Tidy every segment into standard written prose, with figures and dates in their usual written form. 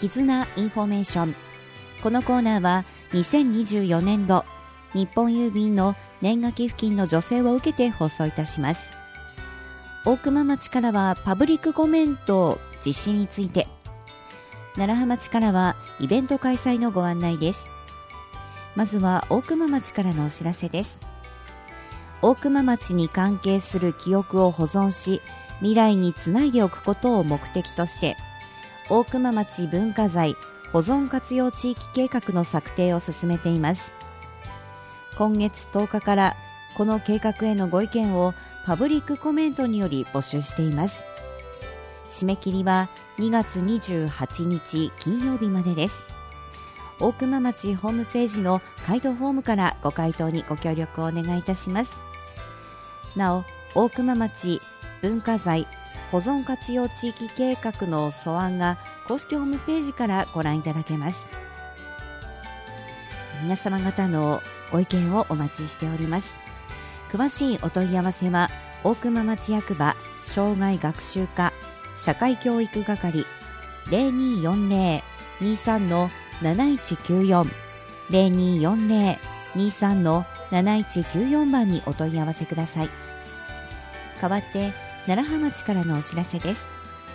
絆インフォメーション。このコーナーは2024年度日本郵便の年賀寄付金の助成を受けて放送いたします。大熊町からはパブリックコメント実施について、楢葉町からはイベント開催のご案内です。まずは大熊町からのお知らせです。大熊町に関係する記憶を保存し、未来につないでおくことを目的として、大熊町文化財保存活用地域計画の策定を進めています。今月10日からこの計画へのご意見をパブリックコメントにより募集しています。締め切りは2月28日金曜日までです。大熊町ホームページの回答フォームからご回答にご協力をお願いいたします。なお、大熊町文化財保存活用地域計画の素案が公式ホームページからご覧いただけます。皆様方のご意見をお待ちしております。詳しいお問い合わせは大熊町役場障害学習課社会教育係 0240-23-7194 0240-23-7194 番にお問い合わせください。代わって楢葉町からのお知らせです。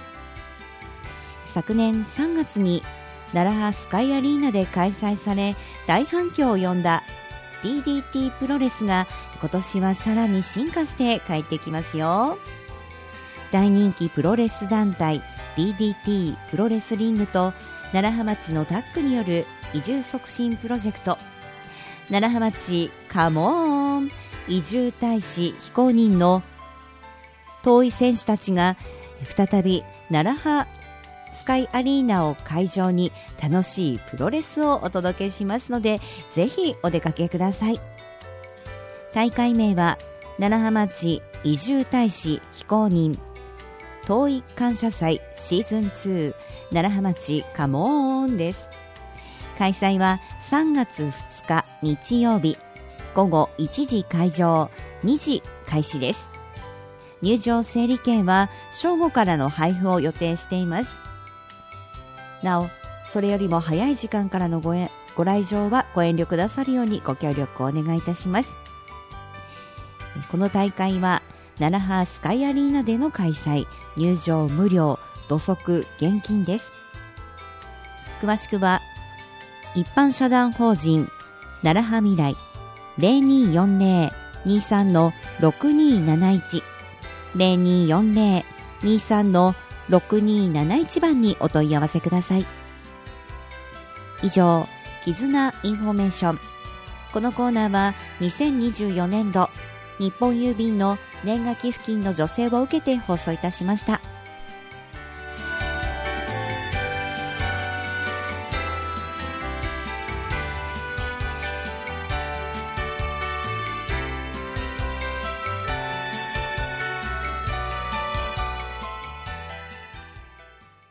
昨年3月に楢葉スカイアリーナで開催され大反響を呼んだ DDT プロレスが今年はさらに進化して帰ってきますよ。大人気プロレス団体 DDT プロレスリングと楢葉町のタッグによる移住促進プロジェクト、楢葉町カモーン移住大使非公認の遠い選手たちが再び楢葉スカイアリーナを会場に楽しいプロレスをお届けしますので、ぜひお出かけください。大会名は楢葉町移住大使非公認遠い感謝祭シーズン2楢葉町カモーンです。開催は3月2日日曜日午後1時会場2時開始です。入場整理券は正午からの配布を予定しています。なお、それよりも早い時間からのご来場はご遠慮くださるようにご協力をお願いいたします。この大会は楢葉スカイアリーナでの開催、入場無料、土足現金です。詳しくは一般社団法人楢葉未来 0240-23-6271 0240-23-6271 番にお問い合わせください。以上、絆インフォメーション。このコーナーは2024年度日本郵便の年賀寄付金の助成を受けて放送いたしました。